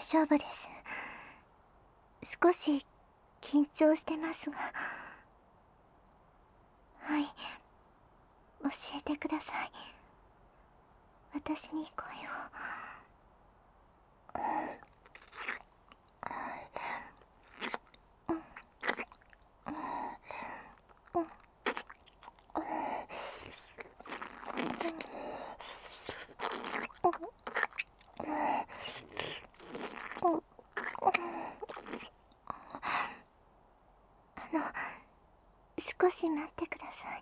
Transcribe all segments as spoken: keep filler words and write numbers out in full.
丈夫です。少し緊張してますが。はい、教えてください。私に声を。あの、少し待ってください。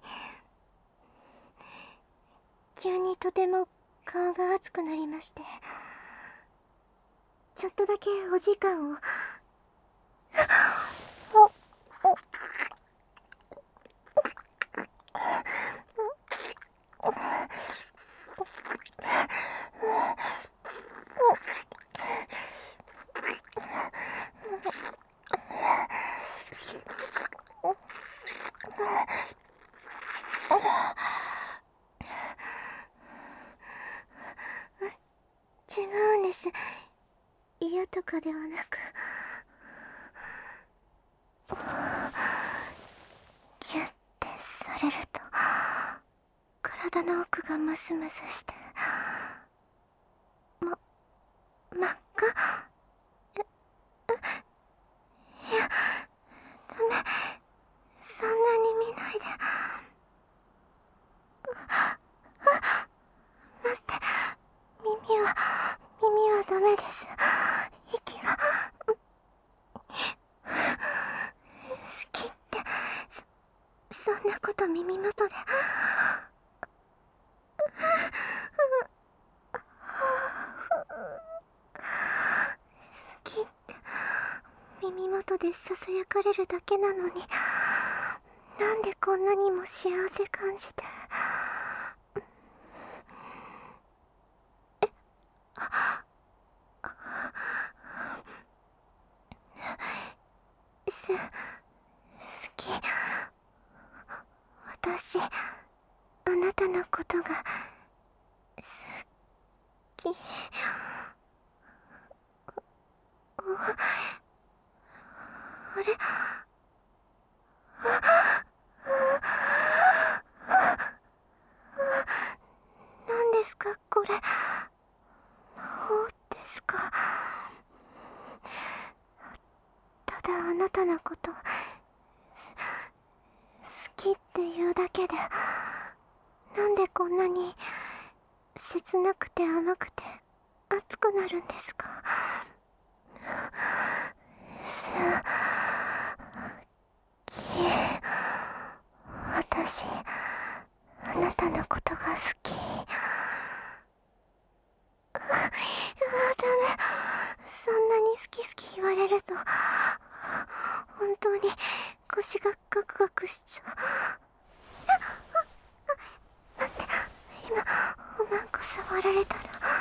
急にとても顔が熱くなりまして、ちょっとだけお時間を。違うんです。嫌とかではなく、ギュッてされると体の奥がムスムスして、ま、真っ赤。え、いや、ダメ、そんなに見ないで。あ、待って、耳は耳はダメです。息が。好きって、そ、そんなこと耳元で。好きって耳元でささやかれるだけなのに、なんでこんなにも幸せ感じて。え、あ、す、好き。私、あなたのことが好き。あれ、何ですかこれ。魔法ですか。ただあなたのこと好きっていうだけで、なんでこんなに切なくて甘くて熱くなるんですか。好き。私、あなたのことが好き。あ、ダメ。そんなに好き好き言われると本当に腰がガクガクしちゃう。待って、今おまんこ触られたら。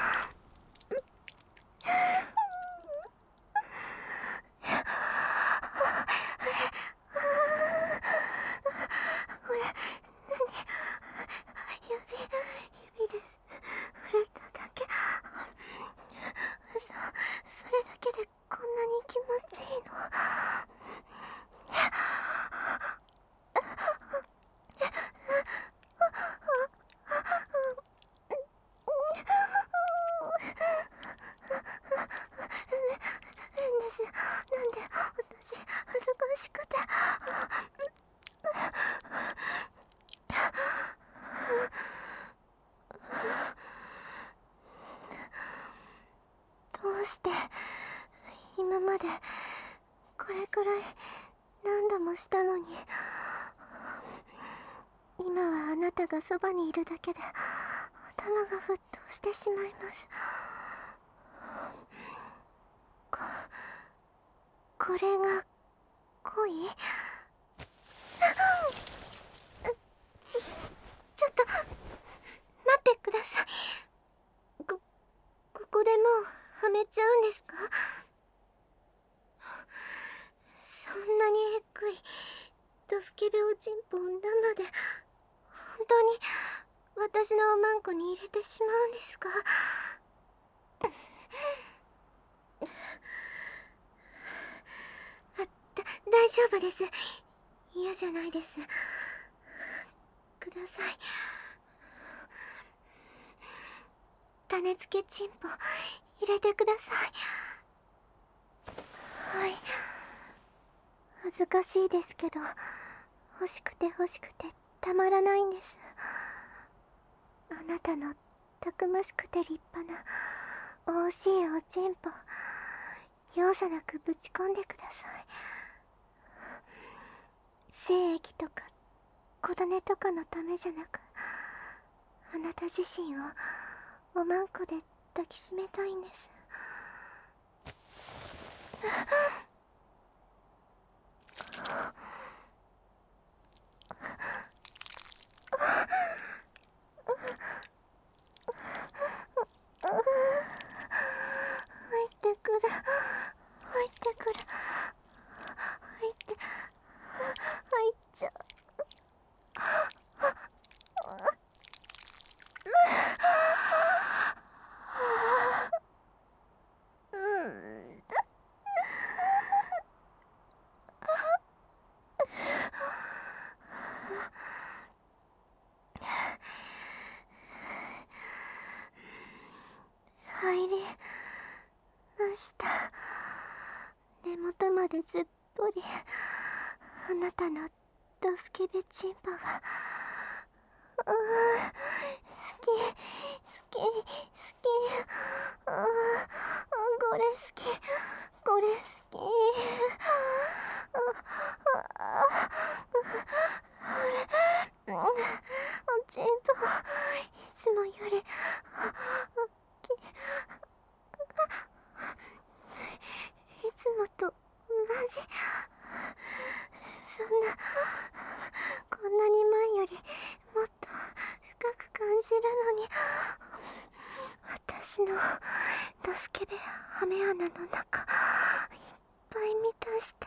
これ何、指指で触れただけ。そそれだけでこんなに気持ちいいの。変です。なんで私恥ずかしくて。どうして今までこれくらい何度もしたのに、今はあなたがそばにいるだけで頭が沸騰してしまいます。こ、これが恋？ちょっと待ってください。こ、ここでもうはめちゃうんですか？そんなにえっくいドスケベおちんぽを生で本当に私のおまんこに入れてしまうんですか？ 大丈夫です。嫌じゃないです。ください。種付けチンポ入れてください。はい。恥ずかしいですけど、欲しくて欲しくてたまらないんです。あなたのたくましくて立派な惜しいおちんぽ、容赦なくぶち込んでください。精液とか小種とかのためじゃなく、あなた自身をおまんこで抱きしめたいんです。入ってくる、入ってくる、入って入っちゃう。入りました。根元までずっぽり、あなたのドスケベチンポが、うー好き好き好き、あーこれ好き、これ好き、あああれおちんぽいつもより大きい。いつもと同じ。そんな、こんなに前よりもっと深く感じるのに、私のドスケベハメ穴の中いっぱい満たして。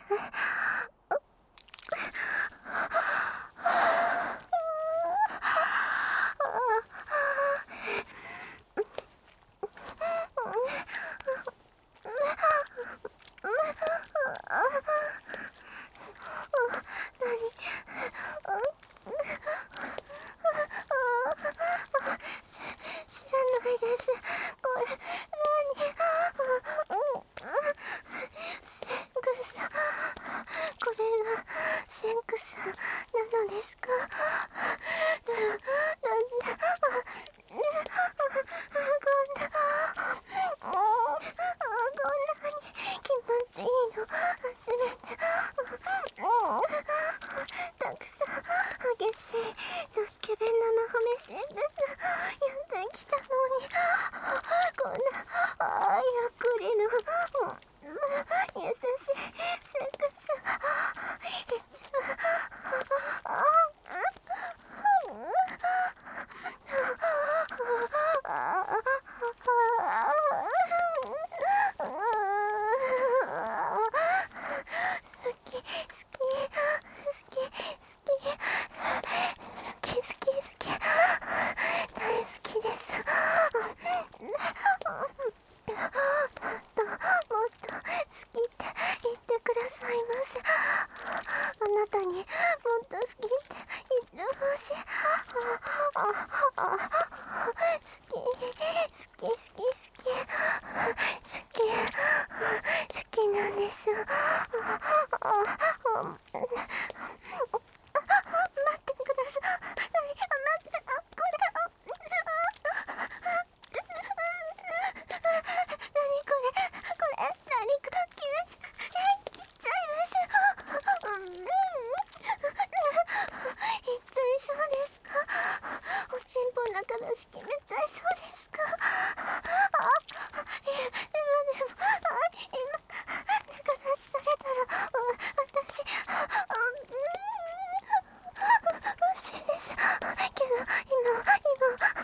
知らないです。これ何？センクス。これがセンクスなのですか？な、なんだ、こんな、こんなに気持ちいいの初めて。たくさん激しいドスケベ生ハメセンクスやってきたのに、こんなあゆっくりの優しいセックス一番あ好き好き好き好き好き好き好き大好きです。もっともっと好きって言ってくださいませ。あなたにもっと好きって言ってほしい。ああ好き好き好き好き好き好きなんです。ああ待ってください。待って、これ何これ、これ何か切れ切っちゃいます。うん、いっちゃいそうですか？おちんぽ中出し決めちゃいそうですか？あ、いや、でもでも、あ、今中出しされたら、うん、私、うん、欲しいです。けど今今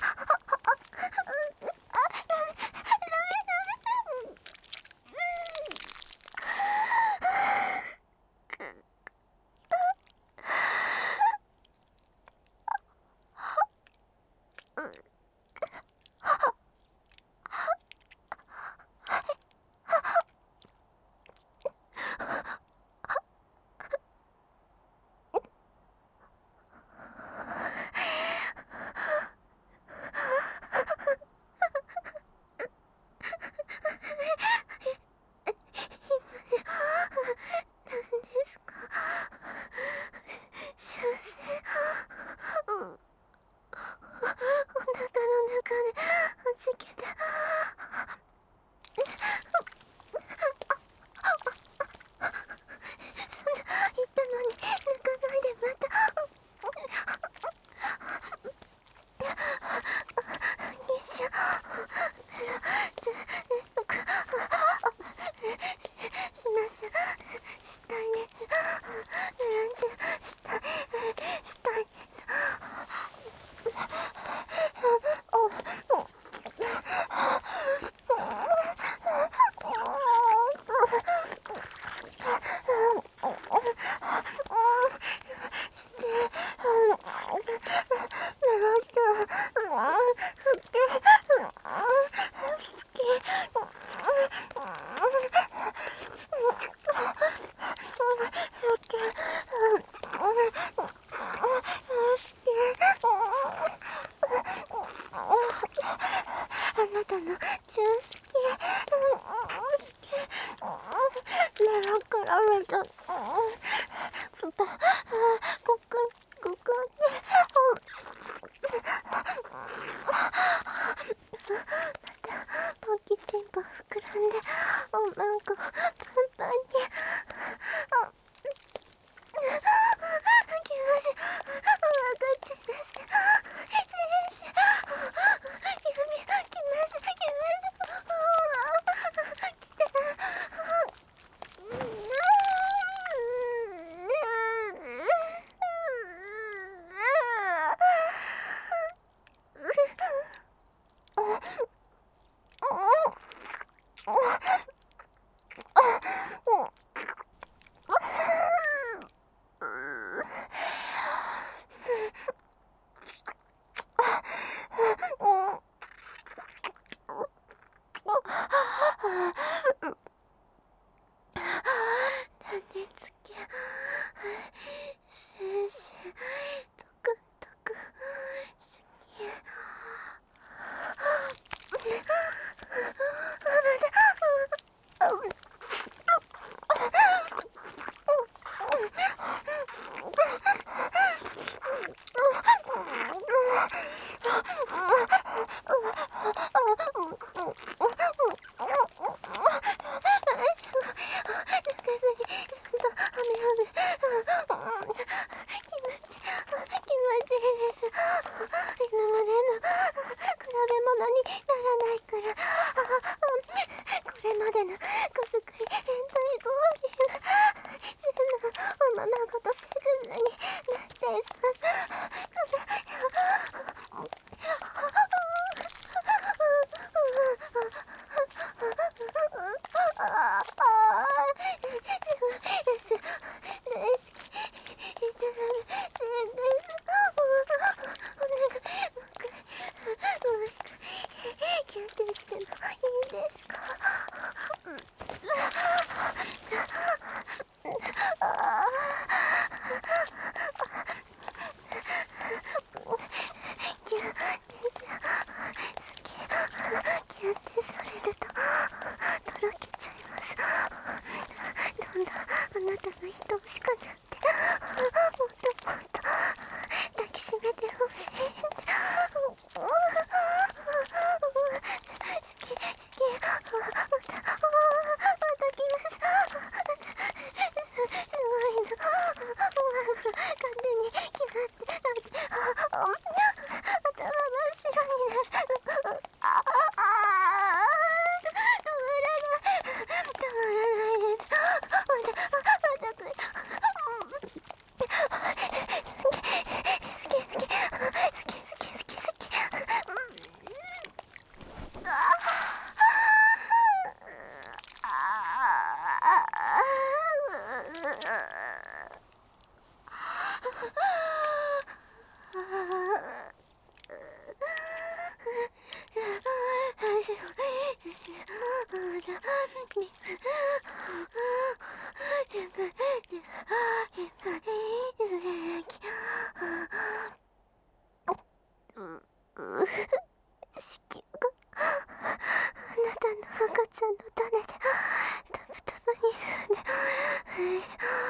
ちゃいそうキュンってしてもいいですか？キュンです好き。キュンってされるととろけちゃいます。どんどんあなたが愛おしくなってもっともっと抱きしめてほしい。好き好き。またまた来ます。すごいの。勝手に決まって頭真っ白になる。ああ止まらない止まらないです。またまた来る。好き好き好き好き好き好き好き。子宮があなたの赤ちゃんの種でタプタプに踏んで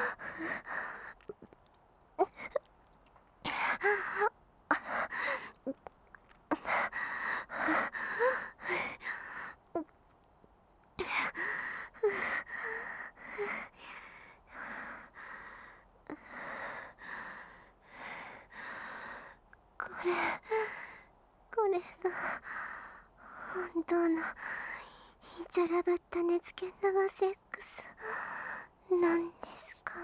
これこれが本当のイチャラぶった根付け生セックスなんですか？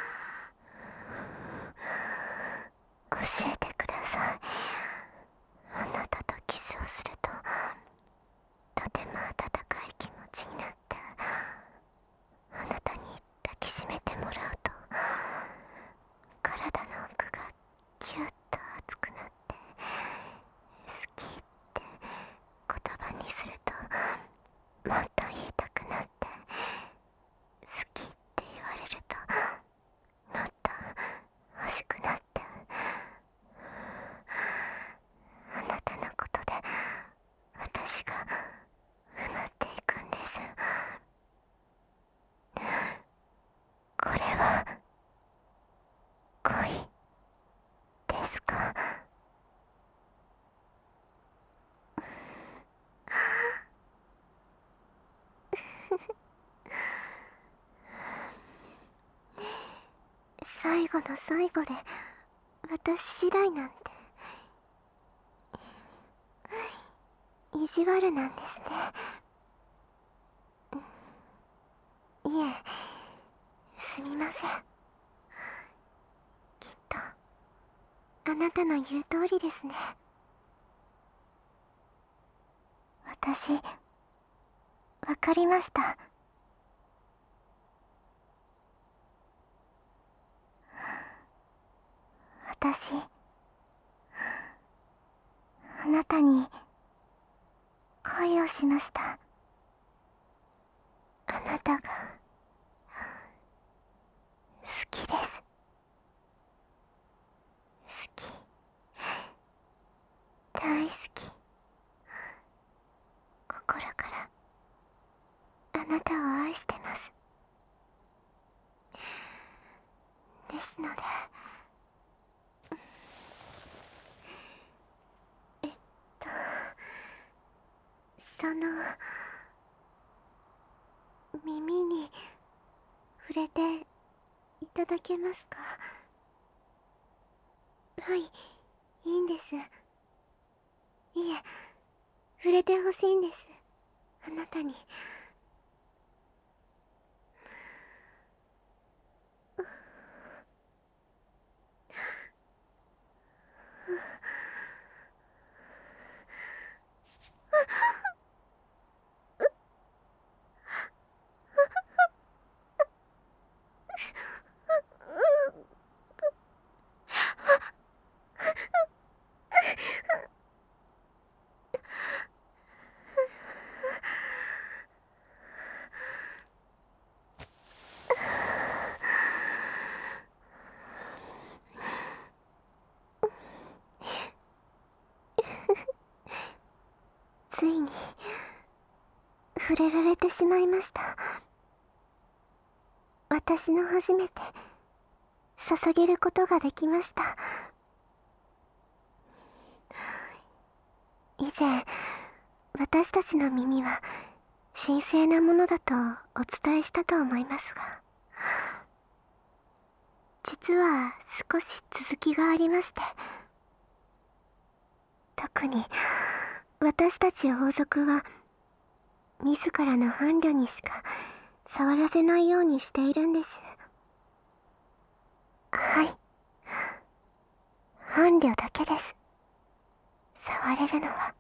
教えてください。あなたとキスをするととても温かい気持ちになって、あなたに抱きしめてもらうと体の奥がキュッと熱くなって、好きって言葉にするともっと言いたくなって、好きって言われるともっと欲しくなって、あなたのことで私が埋まっていくんです。これは恋ですか？最後の最後で私次第なんて意地悪なんですね。いえ、すみません。きっとあなたの言う通りですね。私わかりました。私あなたに恋をしました。あなたが好きです。好き、大好き。心からあなたを愛してます。ですので、えっとその耳に触れていただけますか？はい、いいんです。いえ、触れてほしいんです、あなたに。 ついに触れられてしまいました。私の初めて捧げることができました。以前、私たちの耳は神聖なものだとお伝えしたと思いますが、実は少し続きがありまして、特に私たち王族は自らの伴侶にしか触らせないようにしているんです。はい、伴侶だけです。触れるのは。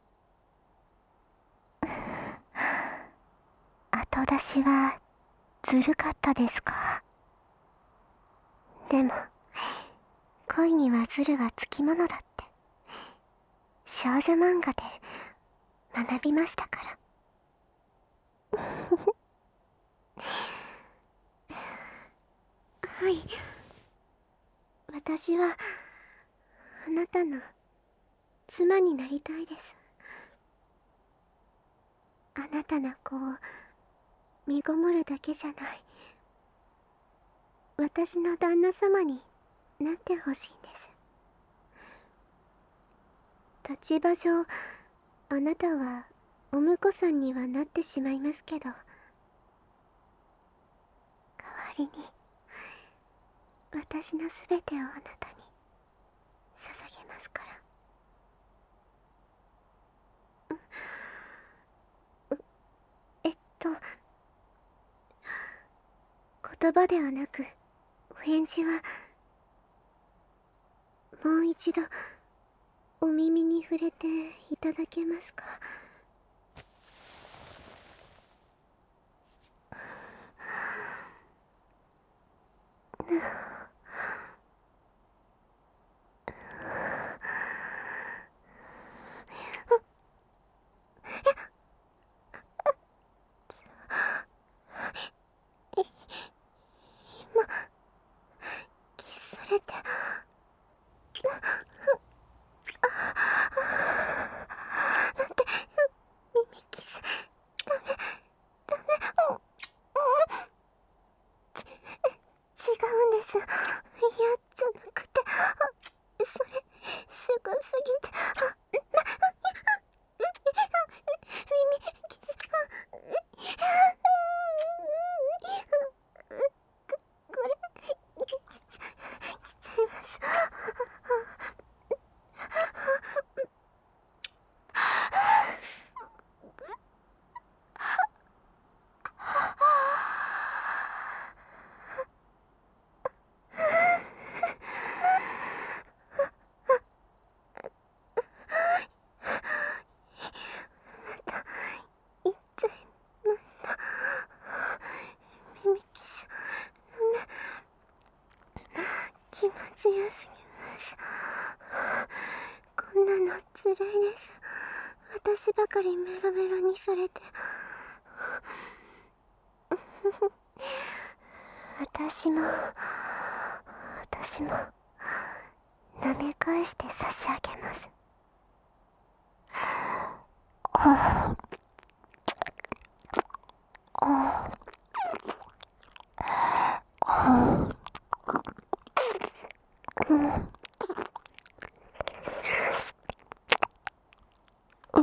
後出しはずるかったですか？でも恋にはズルはつきものだって少女漫画で学びましたから。はい、私はあなたの妻になりたいです。あなたの子を身ごもるだけじゃない、私の旦那様になってほしいんです。立場上、あなたはお婿さんにはなってしまいますけど、代わりに私のすべてをあなたに捧げますから。えっと言葉ではなくお返事は、もう一度お耳に触れていただけますか？今キスされて、なんて、耳キス、ダメ、ダメ、ち、違うんです。いや、じゃなくて、それ、すごすぎて、耳キス、これ、きちゃ、きちゃいます。言っちゃいました。耳キス、気持ちよすぎました。こんなのつらいです。私ばかりメロメロにされて。私も私も舐め返して差し上げます。ああああ、うん、うん、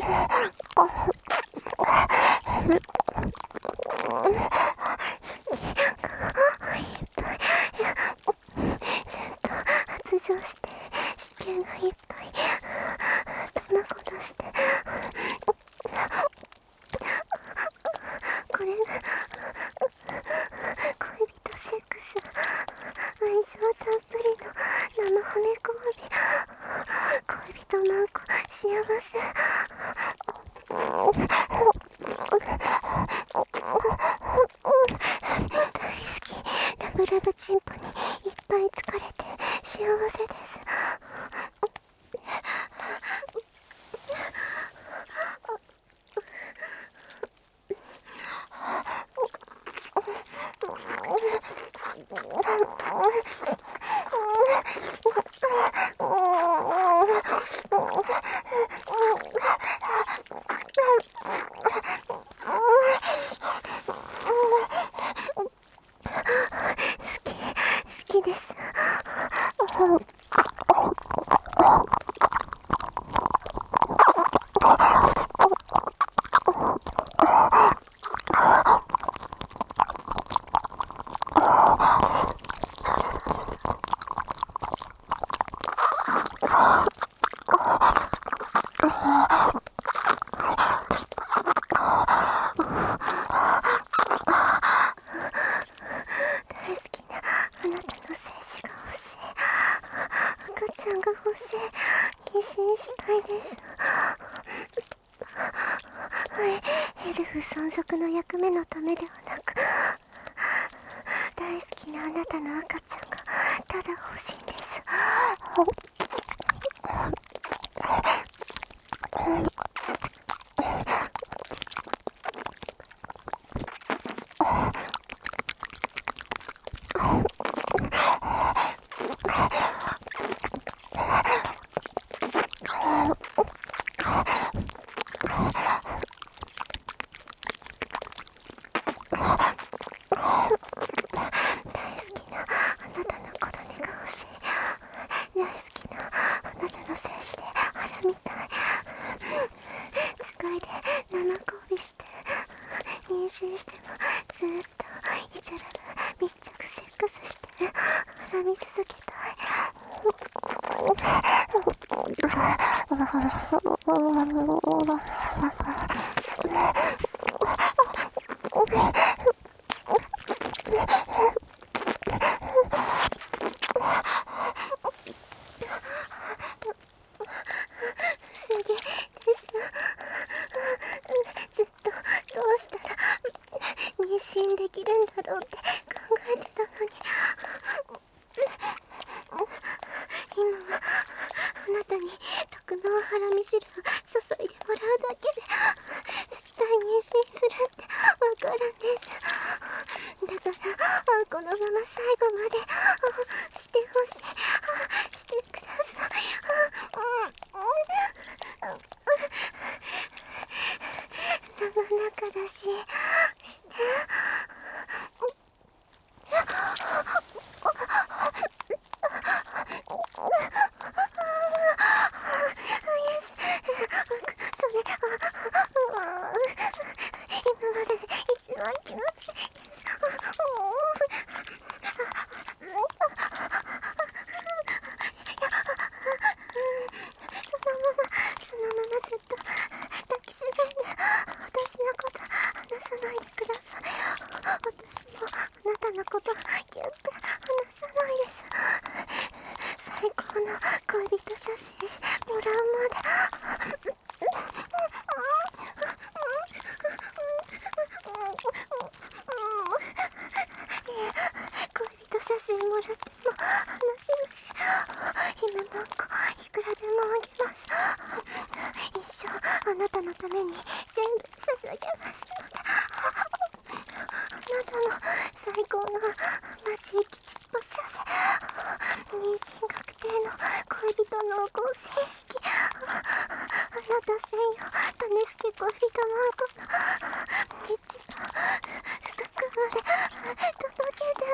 発情して子宮がいっぱい卵出して、これが恋人セックス、愛情たっぷりの生骨交尾、恋人マンコ幸せ。大好き、ラブラブチンポにいっぱい疲れて幸せです。好きです。大好きなあなたの精子が欲しい。赤ちゃんが欲しい。妊娠したいです。はい、エルフ存続の役目のためではなく、大好きなあなたの赤ちゃんがただ欲しいんです。妊娠してもずっとイチャララ密着セックスして絡み続けたい。不思議です。ずっとどうしたら妊娠できるんだろうって考えてたのに、今はあなたに特納ハラミ汁を注いでもらうだけで絶対妊娠するってわかるんです。だからこのまま最後までしてほしい。してください。生中だし、して。今までで一番気持ちいいです。そのまま、そのままずっと抱きしめて、私のこと離さないでください。私もあなたのことギュッて離さないです。最高の恋人写真もらうまで。恋人写真もらっても話しません。今なんかいくらでもあげます。一生あなたのために全部捧げますので。あなたの最高のマジ生きちっぽ写真、妊娠確定の恋人濃厚性癖、あなた専用種付け恋人マンコのリッチの深くまで届けて。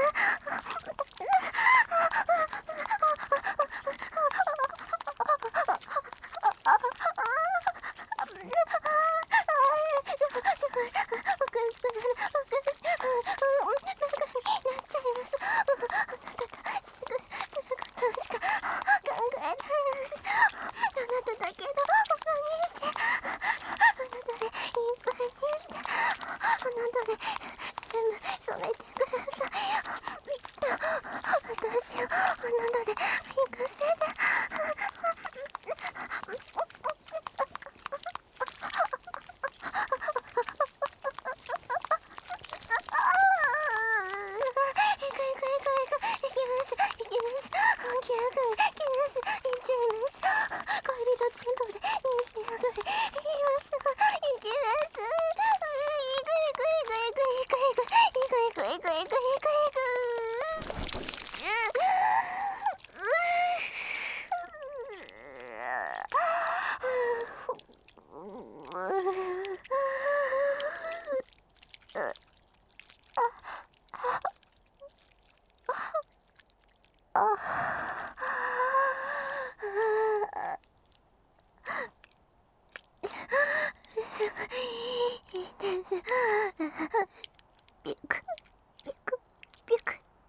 いいです。ビュクビュクビュクって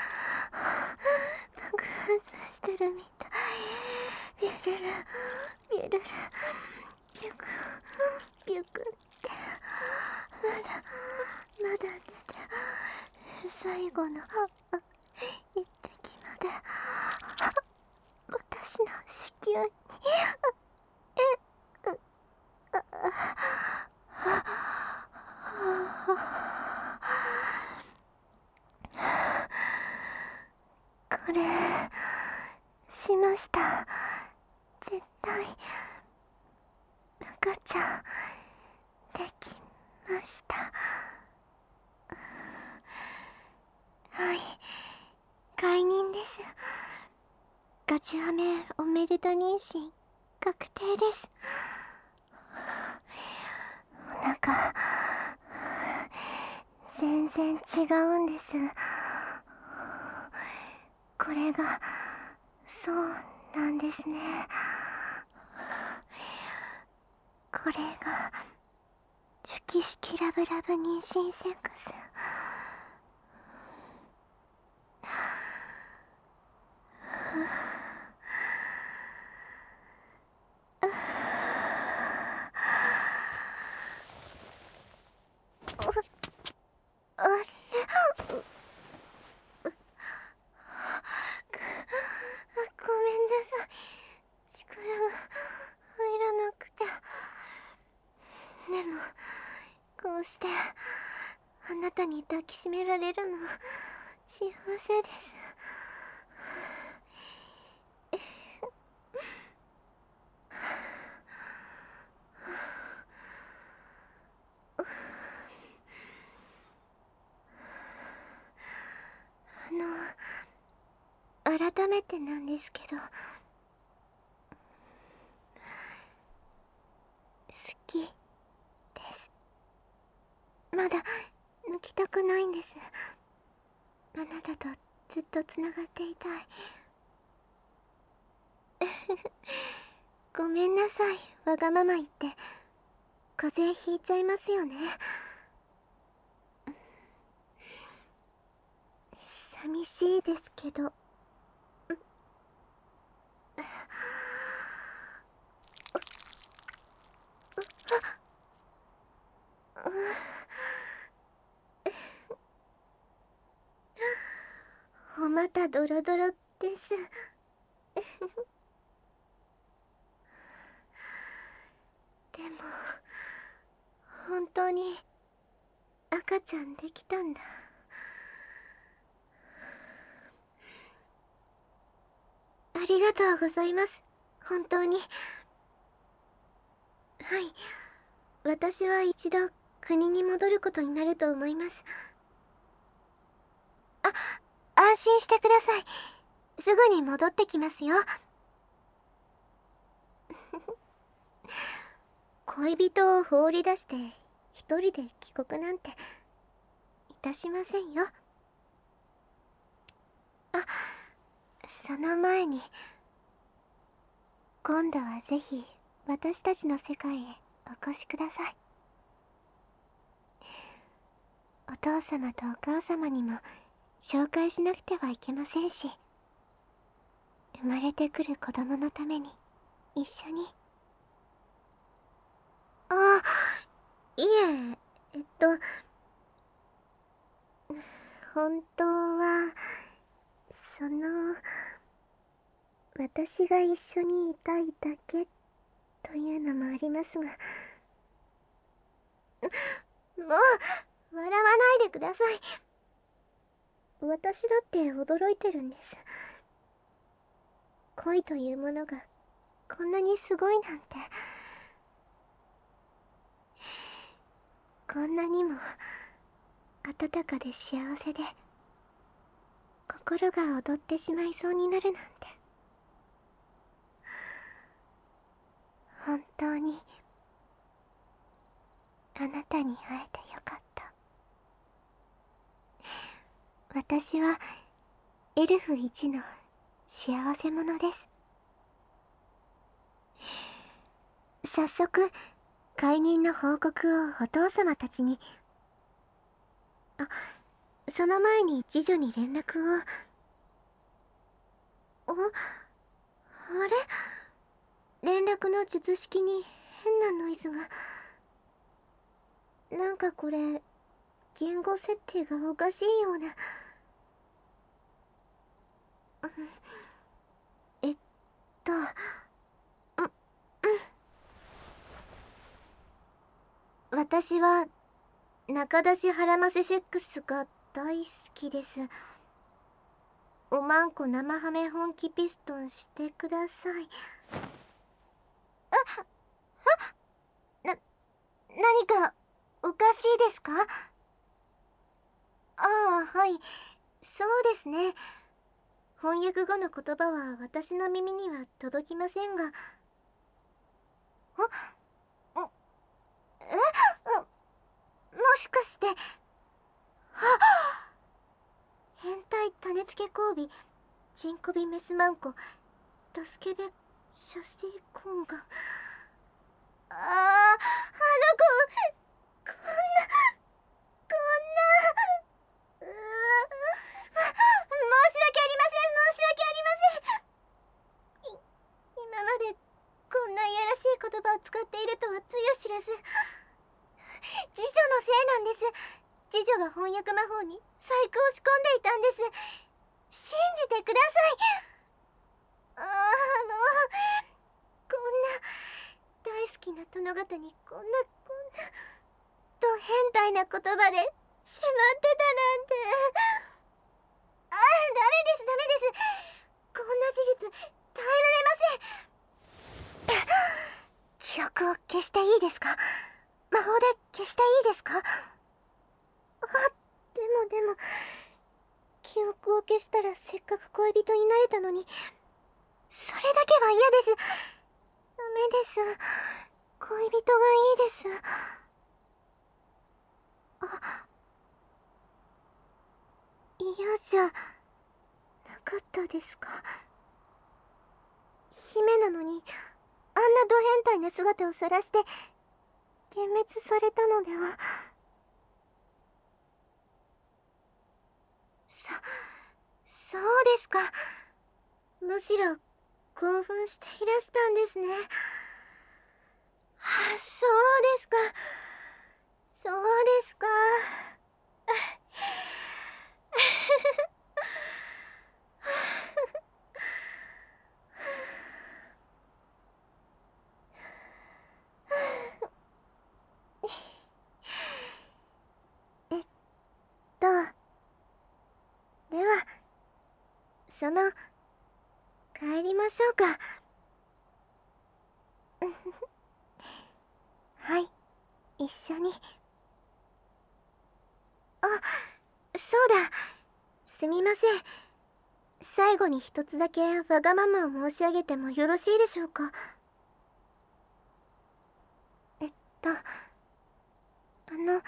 爆発してるみたい。ビュルルビュルルビュクビュクってまだまだ出て、最後の一滴まで私の子宮にえうこれしました。絶対赤ちゃんできました。はい、解任です。ガチハメおめでと妊娠確定です。お腹全然違うんです。これがそうなんですね。これがシュキシキラブラブ妊娠セックス。あれ、ごめんなさい。力が入らなくて。でもこうしてあなたに抱きしめられるの幸せです。あの改めてなんですけど、好きです。まだ抜きたくないんです。あなたとずっとつながっていたい。ごめんなさい、わがまま言って。風邪ひいちゃいますよね。寂しいですけど。お股ドロドロです。でも本当に赤ちゃんできたんだ。ありがとうございます。本当に。はい、私は一度国に戻ることになると思います。あ、安心してください。すぐに戻ってきますよ。恋人を放り出して一人で帰国なんていたしませんよ。あ、その前に今度はぜひ私たちの世界へお越しください。お父様とお母様にも紹介しなくてはいけませんし、生まれてくる子供のために一緒に。あ、いえ、えっと本当はその私が一緒にいたいだけというのもありますが、もう笑わないでください。私だって驚いてるんです。恋というものがこんなにすごいなんて。こんなにも温かで幸せで心が躍ってしまいそうになるなんて。本当にあなたに会えてよかった。私はエルフ一の幸せ者です。早速解任の報告をお父様たちに。あ、その前に次女に連絡を。あ、あれ、連絡の術式に変なノイズが。なんかこれ言語設定がおかしいような。えっとう、うん、私は中出し腹ませセックスが大好きです。おまんこ生ハメ本気ピストンしてください。あ、あ、な、何かおかしいですか？ああ、はい、そうですね。翻訳後の言葉は私の耳には届きませんが。あ、ん、え、も、もしかして、あ、変態種付け交尾、チンコビメスマンコ、ドスケベ、射精コンガン。ああ、あの子、こんな、こんな、うー、申し訳ありません、申し訳ありません。い、今までこんないやらしい言葉を使っているとはつゆ知らず。次女のせいなんです。次女が翻訳魔法に細工を仕込んでいたんです。信じてください。あ、あの、こんな大好きな殿方にこんなこんなと変態な言葉で迫ってたなんて。あ、ダメですダメです。こんな事実耐えられません。記憶を消していいですか？魔法で消していいですか？あ、でもでも記憶を消したらせっかく恋人になれたのに、それだけは嫌です。ダメです。恋人がいいです。あ、嫌じゃなかったですか？姫なのにあんなド変態な姿を晒して幻滅されたのでは。そ、そうですか。むしろ興奮していらしたんですね。あ、そうですか。そうですか。えっと、では、その、帰りましょうか。はい、一緒に。あ、そうだ。すみません。最後に一つだけわがままを申し上げてもよろしいでしょうか。えっと、あの、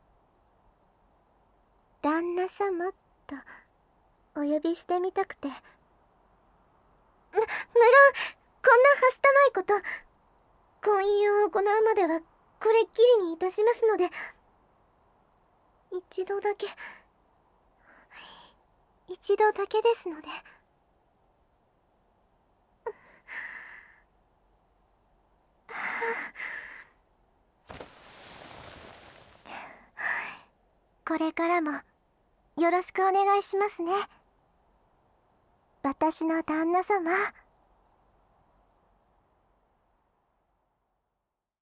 旦那様とお呼びしてみたくて。む、無論、こんなはしたないこと、婚姻を行うまではこれっきりにいたしますので、一度だけ、一度だけですので。これからもよろしくお願いしますね、私の旦那様。